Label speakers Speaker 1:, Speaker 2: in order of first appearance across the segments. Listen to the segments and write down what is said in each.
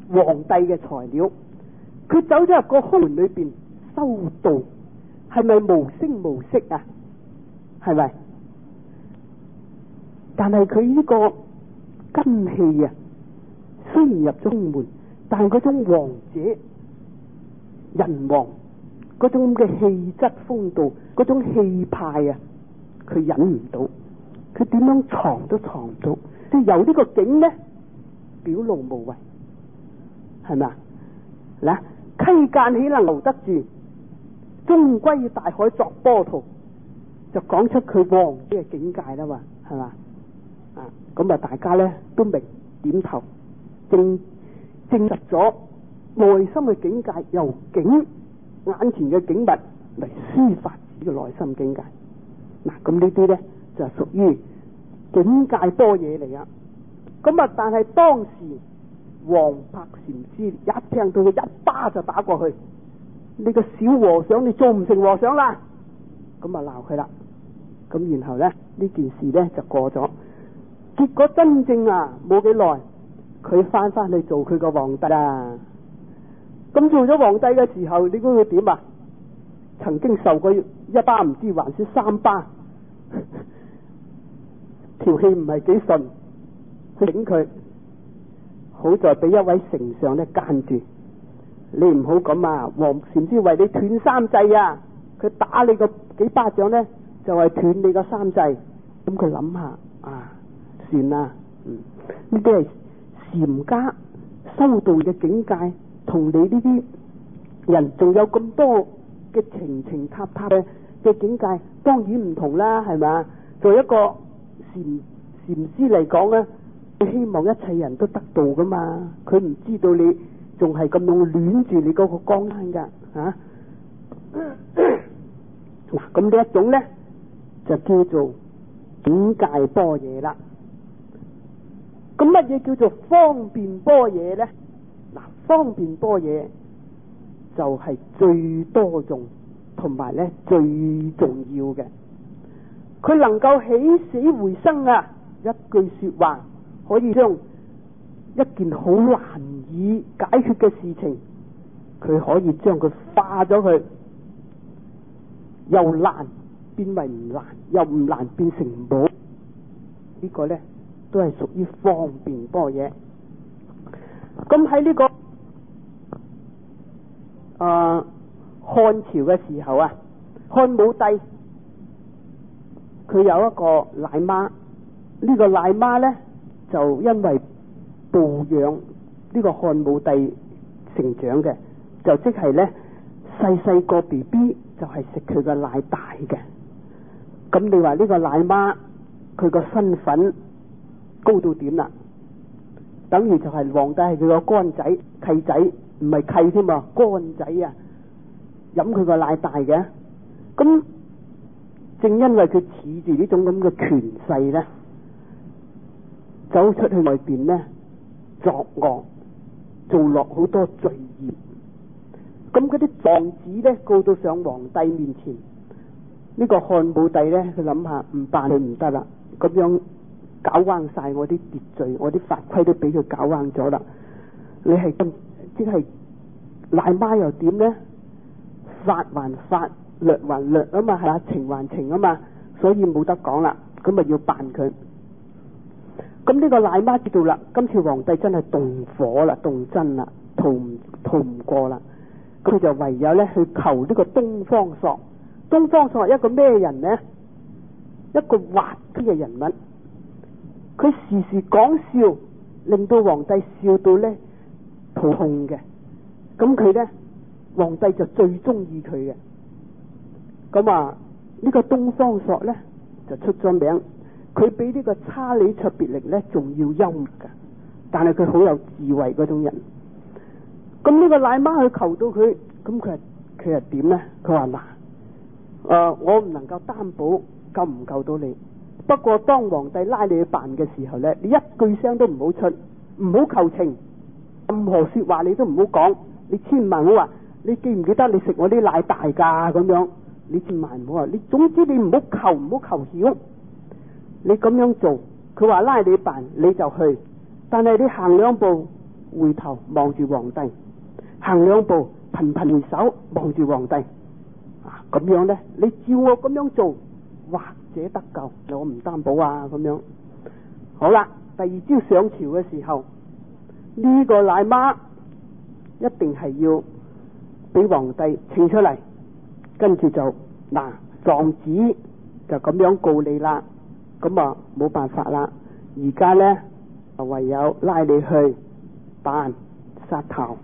Speaker 1: 皇帝嘅材料。佢走咗入個空門裏邊修道，係咪無聲無息啊？係咪？但係佢呢個根氣啊，雖然入咗空門，但係嗰種王者人王嗰種嘅氣質風度，嗰種氣派啊，佢忍唔到，佢點樣藏都藏唔到，即係由呢個境呢，表露無遺，係咪啊？嗱，溪澗豈能留得住，終歸大海作波濤，就講出佢王者嘅境界啦嘛，係嘛？啊，咁啊，大家呢都明點頭，證實咗內心嘅境界由眼前嘅景物嚟抒發呢個內心境界。嗱，咁呢啲呢就係屬於境界般若嚟啊。咁啊，但係當時黃柏禪師一聽到佢一巴就打過去，你個小和尚，你做唔成和尚啦，咁啊鬧佢啦。咁然後呢，呢件事呢就過咗。結果真正啊冇幾耐，佢翻去做佢個皇帝啦。咁做咗皇帝嘅時候，你估佢點啊？曾經受過一巴唔知還是三巴，條氣唔係幾順，去頂佢。好在俾一位丞相咧間住，你唔好咁啊！黃禪師為你斷三制啊！佢打你個幾巴掌呢，就係斷你個三制。咁佢諗下啊，算啦，呢啲係禪家修道嘅境界，同你呢啲人仲有咁多嘅情塔嘅境界，當然唔同啦，係咪？做一個禪師嚟講呢，佢希望一切人都得道噶嘛，佢唔知道你仲係咁樣戀住你嗰個江山噶吓。嗱，咁呢一種呢，就叫做境界般若啦。咁乜嘢叫做方便般若呢？嗱，方便般若就係最多種同埋呢最重要嘅，佢能夠起死回生啊！一句說話可以將一件好難以解決嘅事情，佢可以將佢化咗佢，由難變為唔難，由唔難變成冇。呢個呢都係屬於方便般若。咁喺呢個漢朝嘅時候啊，漢武帝佢有一個奶媽，呢個奶媽呢就因為哺養呢個漢武帝成長嘅，就即係呢細個 BB 就係食佢個奶大嘅。咁你話呢個奶媽佢個身份高到點啦？等於就係皇帝係佢個乾仔契仔，唔係契添啊，乾仔啊，飲佢個奶大嘅。咁正因為佢恃住呢種咁嘅權勢呢，走出去外邊呢作惡，做落好多罪業。咁嗰啲狀子呢告到上皇帝面前，呢個漢武帝呢，佢諗下唔辦佢唔得啦，咁樣搞彎晒我啲秩序，我啲法規都俾佢搞彎咗啦。你係即係奶媽又點呢？法還法，律還律啊嘛，係嘛，情還情啊嘛，所以冇得講啦。咁咪要辦佢。咁呢個奶媽知道啦，今次皇帝真係動火啦，動真啦，逃唔過啦。佢就唯有呢去求呢個東方朔。東方朔係一個咩人呢？一個滑稽嘅人物。佢時時講笑，令到皇帝笑到呢肚痛嘅。咁佢呢，皇帝就最中意佢嘅。咁啊，呢個東方朔呢，就出咗名，佢比呢個查理卓別靈呢仲要幽默噶，但係佢好有智慧嗰種人。咁呢個奶媽去求到佢，咁佢係點呢？佢話嗱，我唔能夠擔保救唔救到你。不過當皇帝拉你去辦嘅時候呢，你一句聲都唔好出，唔好求情，任何說話你都唔好講，你千萬唔好話你記唔記得你食我啲奶大噶咁樣，你千萬唔好話，你總之你唔好求，唔好求曉，你咁樣做，佢話拉你辦你就去，但係你行兩步回頭望住皇帝，行兩步頻頻回首望住皇帝。咁樣呢，你照我咁樣做，或者得救，我唔擔保啊。咁樣好啦，第二朝上朝嘅時候，呢個奶媽一定係要俾皇帝請出嚟，跟住就狀子就咁樣告你啦。咁啊冇辦法啦，而家呢，唯有拉你去辦殺頭。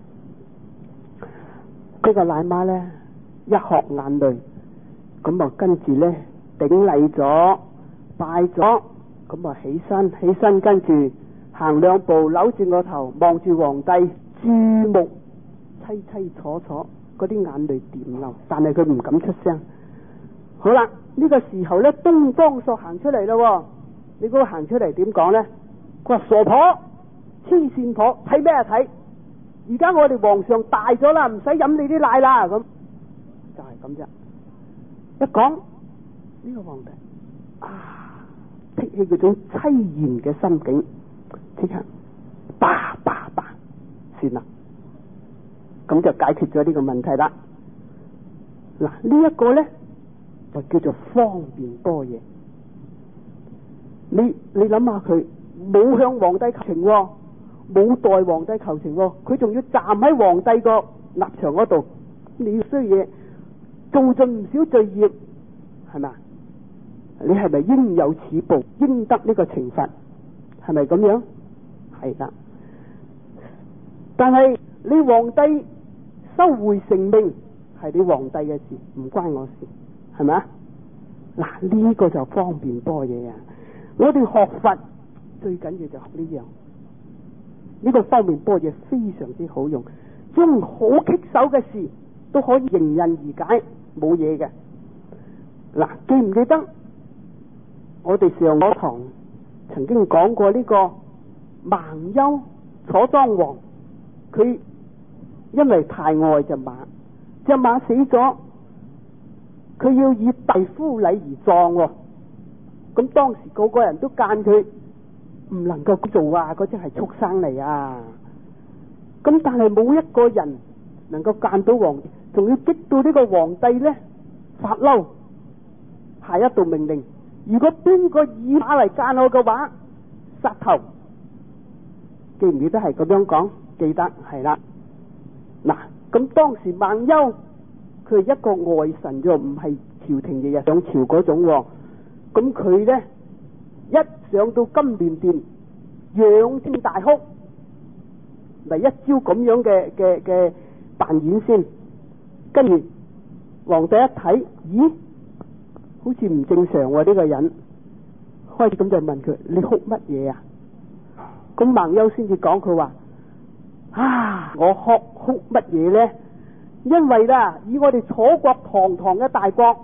Speaker 1: 呢個奶媽呢，一殼眼淚，咁啊跟住呢，頂禮咗拜咗，咁啊起身跟住行兩步，扭住個頭望住皇帝，注目凄凄楚楚，嗰啲眼淚掂流，但係佢唔敢出聲。好啦，呢個時候呢，東方朔行出嚟咯。你估行出嚟點講呢？佢話傻婆、黐線婆，睇咩睇？而家我哋皇上大咗啦，唔使飲你啲奶啦。咁就係咁啫。一講呢個皇帝剔起嗰種淒然嘅心境，即刻叭算啦，咁就解決咗呢個問題啦。嗱，呢一個呢，就叫做方便般若。你諗下佢冇向皇帝求情，冇代皇帝求情，佢仲要站喺皇帝個立場嗰度，你衰嘢做盡唔少罪業，係咪？你係咪應有此報，應得呢個懲罰？係咪咁樣？係啦。但係你皇帝收回成命係你皇帝嘅事，唔關我事，係咪啊？嗱，呢個就方便般若啊！我哋學佛最緊要就學呢樣，呢個方便般若非常之好用，將好棘手嘅事都可以迎刃而解，冇嘢嘅。嗱，記唔記得我哋上嗰堂曾經講過呢個盲丘楚莊王，佢因為太愛隻馬死咗，佢要以大夫禮而葬。咁當時個個人都諫佢唔能夠做啊，嗰隻係畜生嚟啊！咁但係冇一個人能夠諫到皇帝，仲要激到呢個皇帝呢發嬲，下一道命令：如果邊個以馬嚟諫我嘅話，殺頭。記唔記得係咁樣講？記得係啦。嗱，咁當時孟丘佢係一個外臣啫，唔係朝廷日日上朝嗰種。咁佢呢，一上到金鑾殿，仰天大哭，嚟一招咁樣嘅扮演先。跟住皇帝一睇，咦，好似唔正常喎，呢個人，開始咁就問佢：你哭乜嘢啊？咁孟丘先至講，佢話：我哭乜嘢呢？因為啦，以我哋楚國堂堂嘅大國，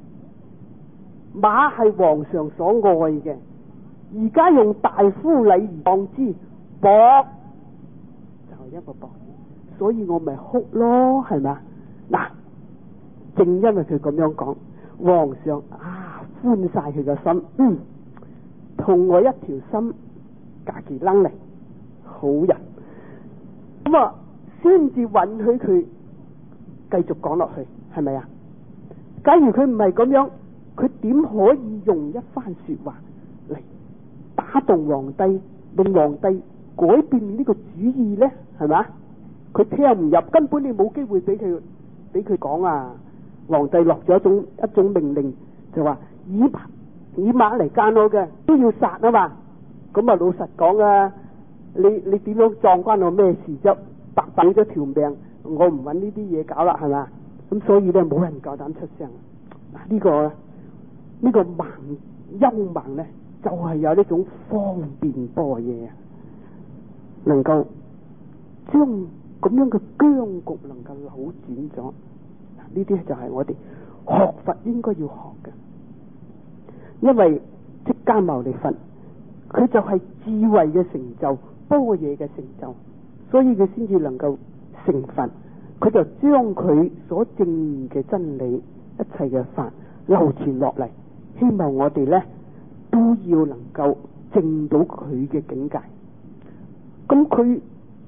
Speaker 1: 馬係皇上所愛嘅，而家用大夫禮而葬之，薄就係一個薄字，所以我咪哭咯，係咪？嗱，正因為佢咁樣講，皇上寬晒佢個心，同我一條心，隔其楞嚟，好人，咁先至允許佢繼續講落去，係咪啊？假如佢唔係咁樣，佢點可以用一番說話嚟打動皇帝，令皇帝改變呢個主意呢？係咪？佢聽唔入，根本你冇機會俾佢講啊！皇帝落咗一種命令，就話以馬嚟諫我嘅都要殺啊嘛！咁老實講啊，你點樣撞關我咩事啫？白俾咗條命，我唔揾呢啲嘢搞啦，係咪？咁所以呢，冇人夠膽出聲。呢個盲丘盲呢，就係有呢種方便般若，能夠將咁樣嘅僵局能夠扭轉咗。呢啲就係我哋學佛應該要學嘅，因為釋迦牟尼佛佢就係智慧嘅成就，般若嘅成就，所以佢先至能夠成佛。佢就將佢所證嘅真理，一切嘅法流傳落嚟，希望我哋呢都要能夠證到佢嘅境界。咁佢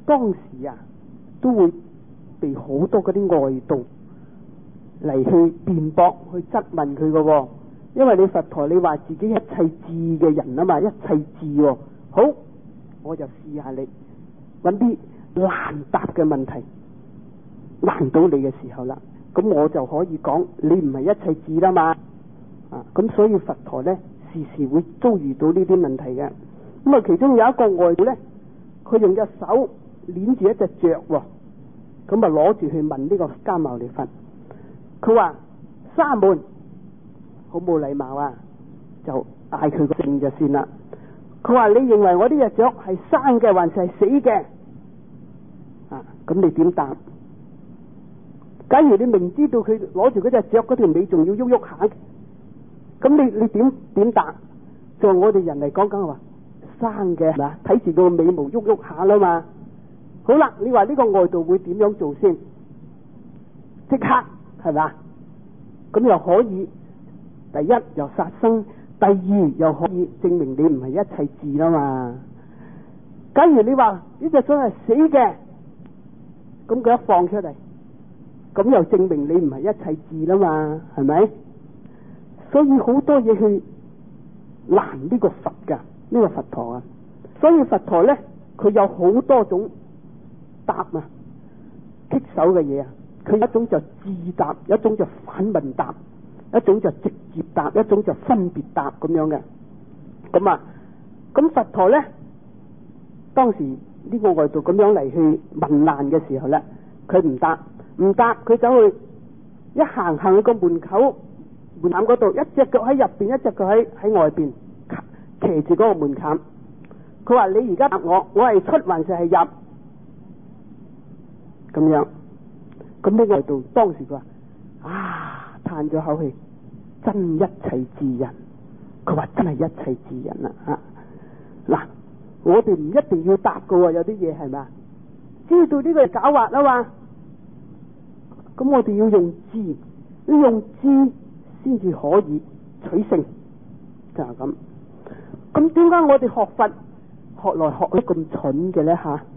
Speaker 1: 當時啊都會被好多嗰啲外道嚟去辯駁、去質問佢嘅喎。因為你佛陀你話自己一切智嘅人啊嘛，一切智喎。好，我就試下你揾啲難答嘅問題，難到你嘅時候啦，咁我就可以講你唔係一切智啦嘛。咁所以佛陀呢，時時會遭遇到呢啲問題嘅。咁啊，其中有一個外道呢，佢用隻手捏住一隻雀喎，咁啊攞住去問呢個釋迦牟尼佛。佢話沙門，好冇禮貌啊，就嗌佢個姓就算啦。佢話你認為我呢隻雀係生嘅還是係死嘅？咁你點答？假如你明知道佢攞住嗰隻雀嗰條尾仲要喐喐下，咁你點答？就我哋人嚟講緊話生嘅係嘛，睇住個尾毛喐喐下啦嘛。好啦，你話呢個外道會點樣做先？即刻係嘛？咁又可以，第一又殺生，第二又可以證明你唔係一切智啦嘛。假如你話呢隻雀係死嘅，咁佢一放出嚟，咁又證明你唔係一切智啦嘛，係咪？所以好多嘢去難呢個佛噶，呢個佛陀啊。所以佛陀呢，佢有好多種答啊，棘手嘅嘢啊。佢一種就自答，一種就反問答，一種就直接答，一種就分別答咁樣嘅。咁佛陀呢，當時呢個外道咁樣嚟去問難嘅時候呢，佢唔答，佢走去一行去個門檻嗰度，一隻腳喺入邊，一隻腳喺外邊騎住嗰個門檻。佢話你而家答我係出還是係入？咁樣。咁呢個外道當時佢話嘆咗口氣，真一切智人。佢話真係一切智人啦吓。嗱，我哋唔一定要答噶喎，有啲嘢係咪？知道呢個係狡猾啊嘛，咁我哋要用智，要用智先至可以取勝，就係咁。咁點解我哋學佛學來學去咁蠢嘅咧吓？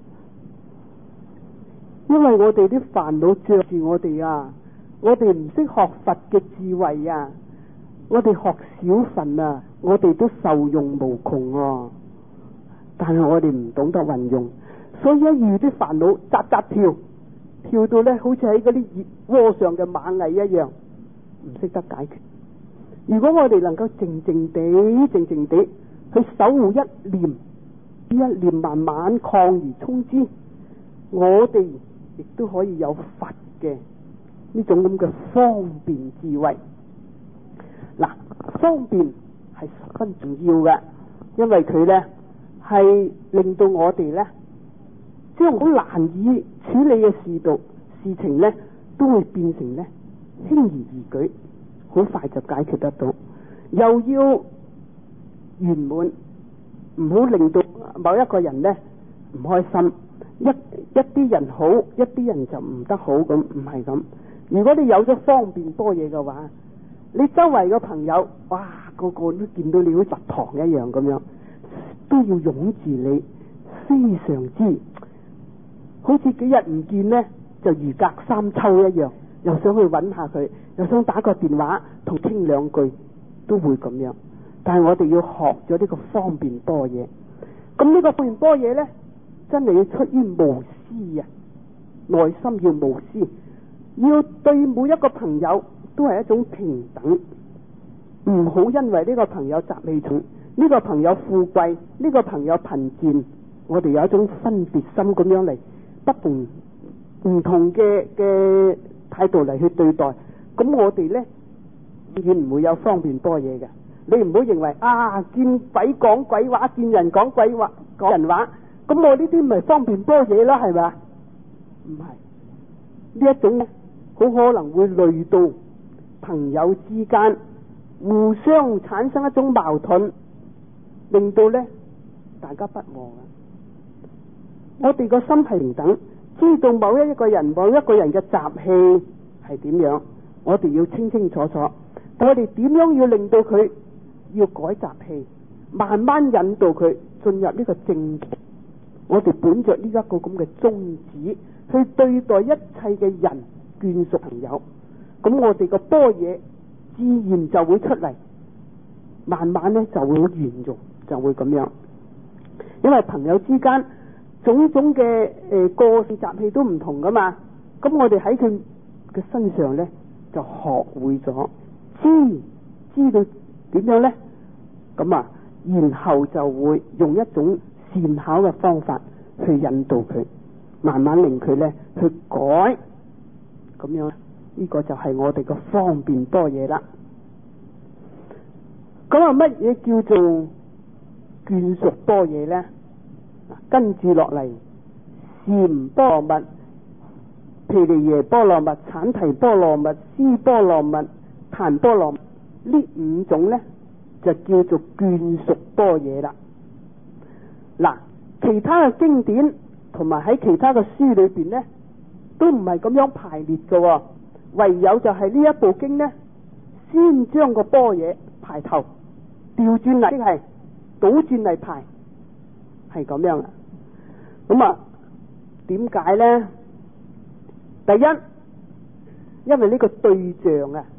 Speaker 1: 因為我哋啲煩惱着住我哋啊，我哋唔識學佛嘅智慧啊，我哋學小份啊，我哋都受用無窮啊，但係我哋唔懂得運用，所以一遇啲煩惱扎跳到咧，好似喺嗰啲熱鍋上嘅螞蟻一樣，唔識得解決。如果我哋能夠靜靜地去守護一念，呢一念慢慢擴而充之，我哋亦都可以有佛嘅呢種咁嘅方便智慧。嗱，方便係十分重要嘅，因為佢呢係令到我哋呢將好難以處理嘅事情呢都會變成呢輕而易舉，好快就解決得到。又要圓滿，唔好令到某一個人呢唔開心。一啲人好，一啲人就唔得好，咁唔係咁。如果你有咗方便多嘢嘅話，你周圍嘅朋友，哇，個個都見到你好似佛堂一樣咁樣，都要擁住你，非常之好似幾日唔見呢，就如隔三秋一樣，又想去揾下佢，又想打個電話同傾兩句，都會咁樣。但係我哋要學咗呢個方便多嘢，咁呢個方便多嘢呢，真係要出於無私啊，內心要無私，要對每一個朋友都係一種平等，唔好因為呢個朋友習氣重，呢個朋友富貴，呢個朋友貧賤，我哋有一種分別心咁樣嚟，唔同嘅態度嚟去對待，咁我哋呢永遠唔會有方便多嘢嘅。你唔好認為見鬼講鬼話，見人講鬼話講人話，咁我呢啲咪方便多嘢啦，係咪？唔係，呢一種呢好可能會累到朋友之間互相產生一種矛盾，令到呢大家不和啊。我哋個心係平等，知道某一個人嘅習氣係點樣，我哋要清清楚楚。但我哋點樣要令到佢要改習氣，慢慢引導佢進入呢個正， 我哋本着呢一個咁嘅宗旨去對待一切嘅人眷屬朋友，咁我哋個般若自然就會出嚟，慢慢咧就會圓融，就會咁樣。因為朋友之間種種嘅個性習氣都唔同噶嘛，咁我哋喺佢嘅身上咧就學會咗知道點樣咧，咁啊，然後就會用一種善巧嘅方法去引導佢，慢慢令佢咧去改，咁樣呢個就係我哋嘅方便般若啦。咁啊，乜嘢叫做眷屬般若咧？跟住落嚟，禪波羅蜜、毗梨耶波羅蜜、闡提波羅蜜、思波羅蜜、檀波羅蜜，呢五種咧就叫做眷屬般若啦。嗱，其他嘅經典同埋喺其他嘅書裏邊咧，都唔係咁樣排列嘅，唯有就係呢一部經咧，先將個般若排頭，調轉嚟，即係倒轉嚟排，係咁樣啊。咁啊，點解咧？第一，因為呢個對象啊，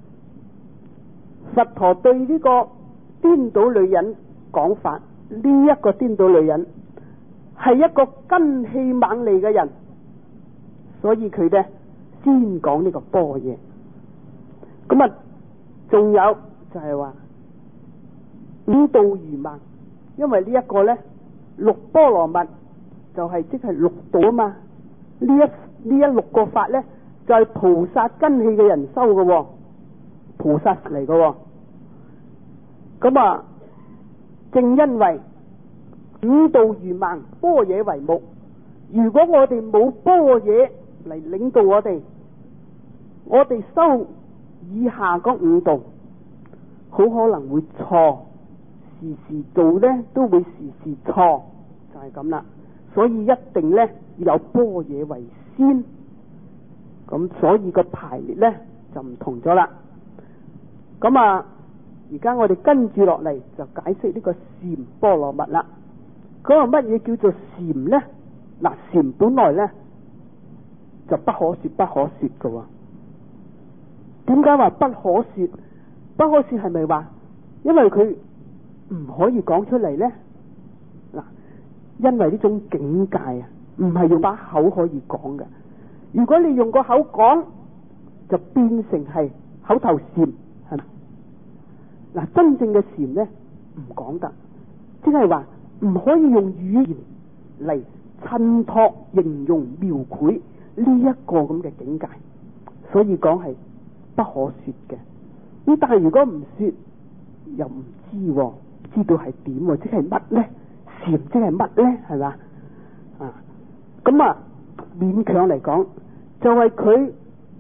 Speaker 1: 佛陀對呢個顛倒女人講法，呢一個顛倒女人係一個根氣猛利嘅人，所以佢咧先講呢個般若。咁啊，仲有就係話五道如盲，因為呢一個咧六波羅蜜就係即係六道啊嘛。呢一六個法咧就係菩薩根器嘅人修嘅，菩薩嚟嘅。咁啊，正因為五道如盲，般若為目。如果我哋冇般若嚟領導我哋修以下嗰五道，好可能會錯，時時做咧都會時時錯，就係咁啦。所以一定咧有般若為先，咁所以個排列咧就唔同咗啦。咁啊，而家我哋跟住落嚟就解釋呢個禪波羅蜜啦。咁啊，乜嘢叫做禪咧？嗱，禪本來咧就不可說不可說嘅。點解話不可說？不可說係咪話因為佢唔可以講出嚟咧？嗱，因為呢種境界啊，唔係用把口可以講嘅。如果你用個口講，就變成係口頭禪，係咪？嗱，真正嘅禪咧唔講得，即係話唔可以用語言嚟襯托、形容、描繪呢一個咁嘅境界，所以講係不可說嘅。咁但係如果唔說，又唔知道係點，即係乜咧？禪即係乜咧？係嘛？啊，咁啊，勉強嚟講，就係佢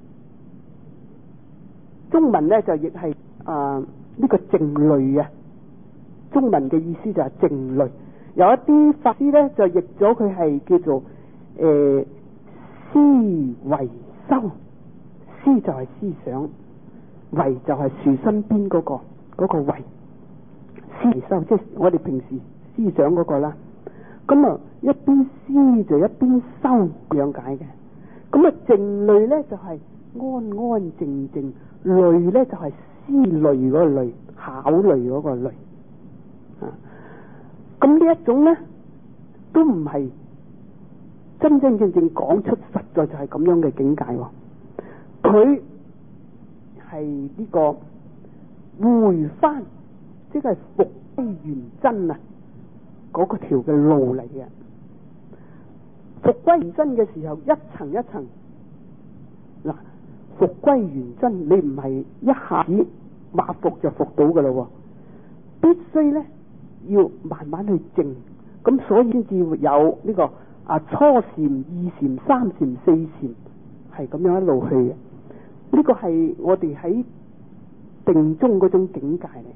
Speaker 1: 中文咧就亦係呢個靜慮啊。中文嘅意思就係靜慮。有一啲法師咧就譯咗佢係叫做思維修，思就係思想，維就係樹身邊嗰個維，思維修即係我哋平時思想嗰個啦。咁啊，一邊思就一邊修咁樣解嘅。咁啊，靜慮咧就係安安靜靜，慮咧就係思慮嗰個慮，考慮嗰個慮啊。咁呢一種咧，都唔係真真正正講出，實在就係咁樣嘅境界。佢係呢個回返，即係復歸原真啊！嗰個條嘅路嚟嘅。復歸原真嘅時候，一層一層嗱，復歸原真，你唔係一下子馬復就復到噶啦，必須咧。要慢慢去靜，咁所以先至會有呢個初禪、二禪、三禪、四禪，係咁樣一路去嘅。呢個係我哋喺定中嗰種境界嚟。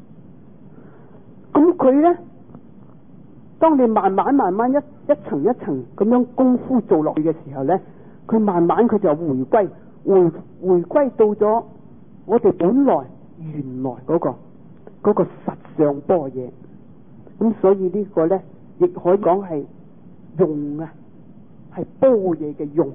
Speaker 1: 咁佢咧，當你慢慢一層一層咁樣功夫做落去嘅時候咧，佢慢慢佢就回歸到咗我哋本來原來嗰個實相般若。咁所以呢個咧，亦可以講係用啊，係般若嘅用。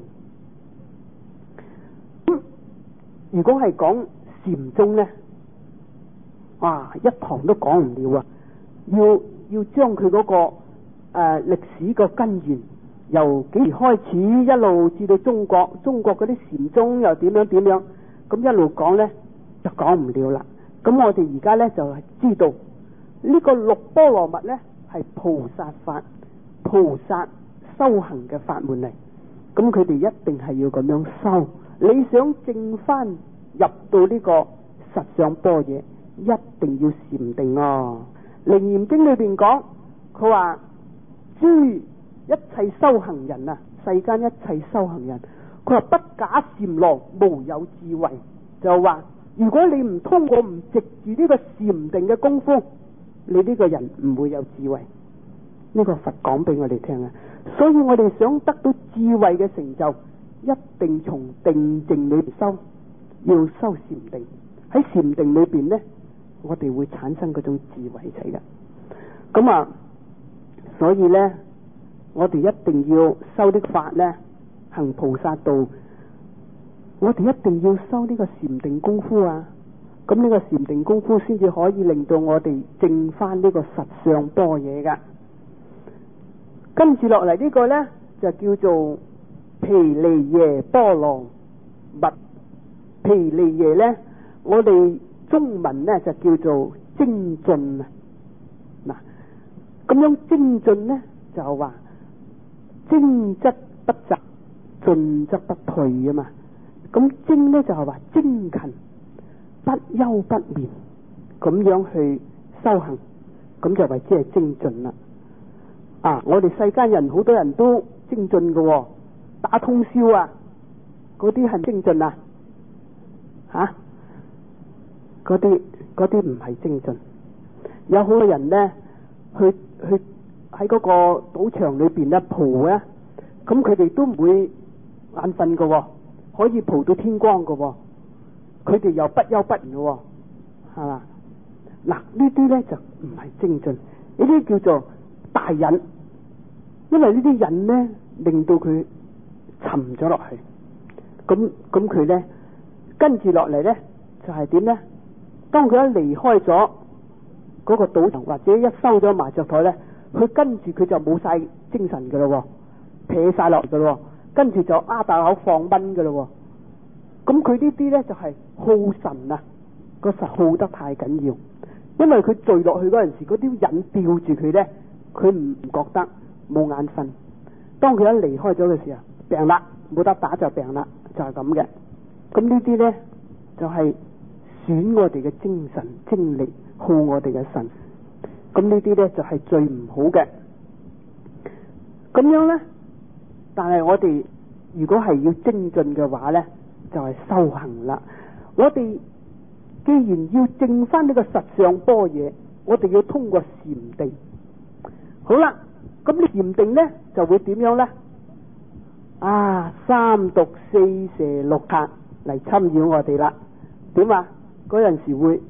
Speaker 1: 如果係講禪宗呢，哇，一堂都講唔了啊！要將佢嗰個歷史個根源，由幾時開始一路至到中國嗰啲禪宗又點樣，咁一路講呢，就講唔了啦。咁我哋而家呢，就係知道呢個六波羅蜜呢，係菩薩法、菩薩修行嘅法門嚟。咁佢哋一定係要咁樣修。你想證翻入到呢個實相般若，一定要禪定哦。楞嚴經裏邊講，佢話諸一切修行人啊，世間一切修行人，佢話不假禪囊，無有智慧。就話如果你唔通過唔藉住呢個禪定嘅功夫，你呢個人唔會有智慧。呢個佛講俾我哋聽啊。所以我哋想得到智慧嘅成就，一定從定靜裏邊修，要修禪定。喺禪定裏邊呢，我哋會產生嗰種智慧仔嘅。咁啊，所以呢，我哋一定要修啲法呢，行菩薩道。我哋一定要修呢個禪定功夫啊！咁呢個禪定功夫先至可以令到我哋證翻呢個實相般若噶。跟住落嚟呢個呢，就叫做毗尼耶波羅蜜。毗尼耶呢，我哋中文呢就叫做精進啊。嗱，咁樣精進呢，就話精則不雜，進則不退啊嘛。咁精呢，就係話精勤不休不眠咁樣去修行，咁就為之係精進啦。啊，我哋世間人好多人都精進嘅，打通宵啊，嗰啲係精進啊？吓，嗰啲唔係精進。有好多人呢，去喺嗰個賭場裏邊咧蒲啊，咁佢哋都唔會眼瞓嘅，可以蒲到天光嘅，佢哋又不休不眠嘅，係嘛？嗱，呢啲呢就唔係精進，呢啲叫做大忍，因為呢啲忍呢令到佢沉咗落去，咁佢呢跟住落嚟呢就係點呢？當佢一離開咗嗰個賭場或者一收咗麻雀台呢，佢跟住佢就冇晒精神嘅咯，撇晒落嘅咯。跟住就擘大口放蚊嘅咯，咁佢呢啲呢就係耗神啊，個實耗得太緊要，因為佢墜落去嗰陣時，嗰啲癮吊住佢呢，佢唔覺得冇眼瞓。當佢一離開咗嘅時候，病啦，冇得打就病啦，就係咁嘅。咁呢啲呢就係損我哋嘅精神精力，耗我哋嘅神。咁呢啲呢就係最唔好嘅。咁樣呢。但係我哋如果係要精進嘅話呢，就係修行啦。我哋既然要證翻呢個實相般若，我哋要通過禪定。好啦，咁你禪定呢就會點樣呢？啊，三毒四蛇六賊嚟侵擾我哋啦。點啊？嗰陣時會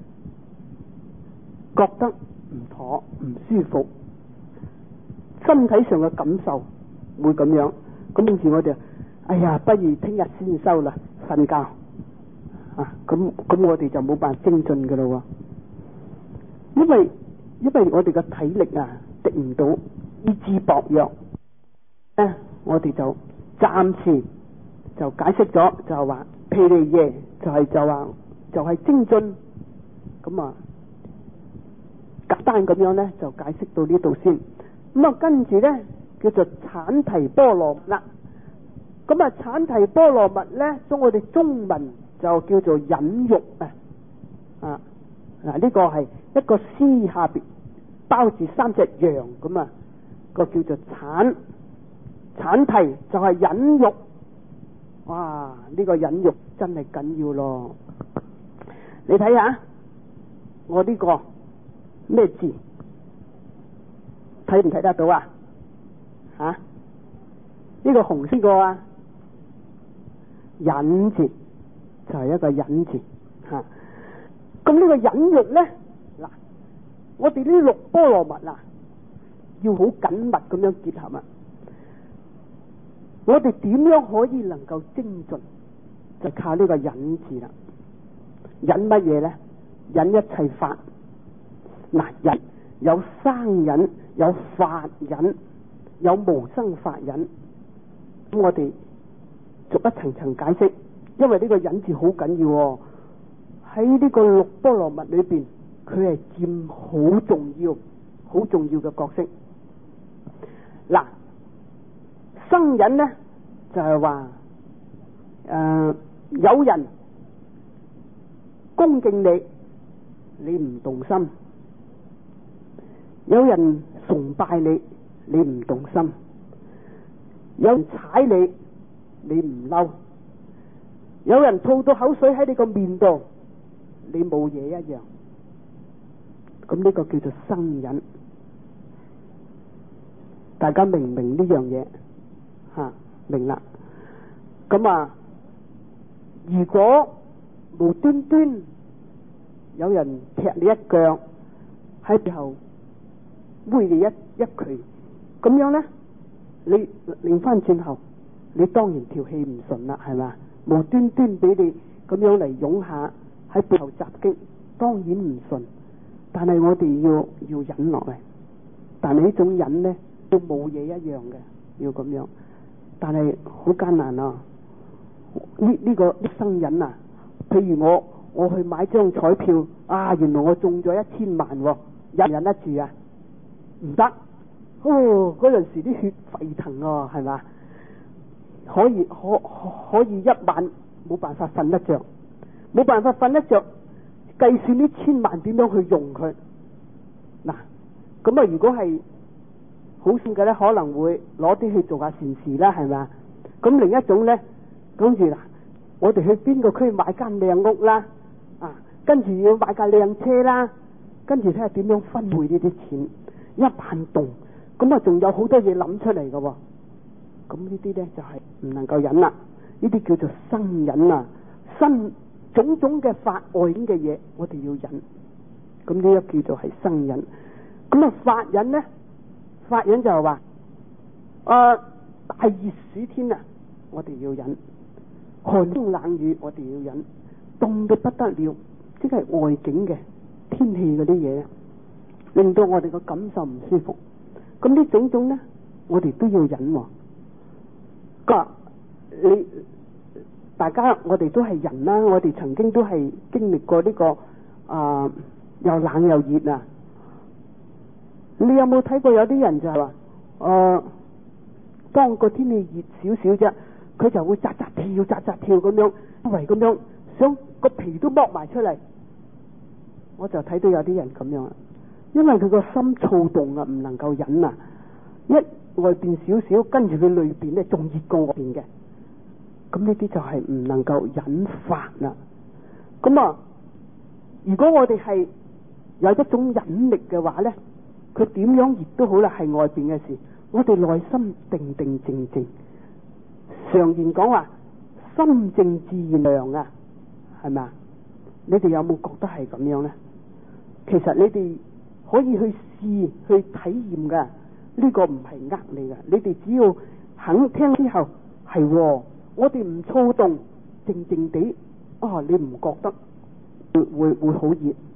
Speaker 1: 覺得唔妥、唔舒服，身體上嘅感受。會咁樣，咁跟住我哋，哎呀，不如聽日先收啦，瞓覺啊！咁我哋就冇辦法精進噶咯，因為我哋嘅體力啊，敵唔到，意志薄弱，我哋就暫時就解釋咗，就係話毗尼耶就係精進，咁啊簡單咁樣呢，就解釋到呢度先，咁啊跟住呢。叫做闡提波羅蜜啦，咁啊闡提波羅蜜呢，所以我哋中文就叫做忍辱啊，嗱呢個係一個絲下邊包住三隻羊咁啊，個叫做闡提就係忍辱，哇呢個忍辱真係緊要咯，你睇下我呢個咩字睇唔睇得到啊？啊！呢個紅色個啊，忍字就係一個忍字吓。咁呢個忍辱咧，嗱，我哋呢六波羅蜜啊， 要好緊密咁樣結合啊！我哋點樣可以能夠精進？就靠呢個忍字啦。忍乜嘢呢？忍一切法。嗱，忍有生忍，有法忍，有無生法忍。咁我哋逐一層層解釋，因為呢個忍字好緊要喎。喺呢個六波羅蜜裏邊，佢係佔好重要、好重要嘅角色。嗱，生忍呢，就係話有人恭敬你，你唔動心；有人崇拜你，你唔動心；有人踩你，你唔嬲；有人吐到口水喺你個面度，你冇嘢一樣。咁呢個叫做生忍。大家明唔明呢樣嘢？明啦。咁啊，如果無端端有人踢你一腳，喺背後揮你一拳，咁樣呢，你擰翻轉頭，你當然條氣唔順啦，係嘛？無端端俾你咁樣嚟擁下，喺背後襲擊，當然唔順。但係我哋要忍落嚟，但係呢種忍呢，都冇嘢一樣嘅，要咁樣。但係好艱難啊！呢個生忍啊，譬如我去買張彩票啊，原來我中咗1000萬，忍唔忍得住啊？唔得，嗰陣時啲血沸騰啊，係嘛？可以一晚冇辦法瞓得着，冇辦法瞓得着，計算呢1000萬點樣去用佢。嗱，咁啊，如果係好善嘅咧，可能會攞啲去做下善事啦，係嘛？咁另一種咧，跟住嗱，我哋去邊個區買間靚屋啦，跟住要買架靚車啦，跟住睇下點樣分配呢啲錢，一萬動，咁啊仲有好多嘢諗出嚟嘅喎。咁呢啲咧就係唔能夠忍啦，呢啲叫做生忍啊，種種嘅法外境嘅嘢，我哋要忍。咁呢一叫做係生忍。咁啊法忍呢？法忍就係話，大熱暑天啊，我哋要忍；寒風冷雨，我哋要忍；凍到不得了，即係外境嘅天氣嗰啲嘢，令到我哋個感受唔舒服。咁呢種種呢，我哋都要忍。大家我哋都係人啦，我哋曾經都係經歷過呢個又冷又熱啊。你有冇睇過有啲人就係話，當個天氣熱少少啫，佢就會扎扎跳咁樣，為咁樣想個皮都剝埋出嚟。我就睇到有啲人咁樣啊，因為佢個心躁動啊，唔能夠忍啊，一外邊少少，跟住佢裏邊咧仲熱過外邊嘅。咁呢啲就係唔能夠忍法啦。咁啊，如果我哋係有一種忍力嘅話咧，佢點樣熱都好啦，係外邊嘅事，我哋內心定定靜靜。常言講話，心靜自然涼啊，係咪啊？你哋有冇覺得係咁樣呢？其實你哋可以去試去體驗噶，呢個唔係呃你噶。你哋只要肯聽之後，係我哋唔躁動，靜靜地，你唔覺得會好熱。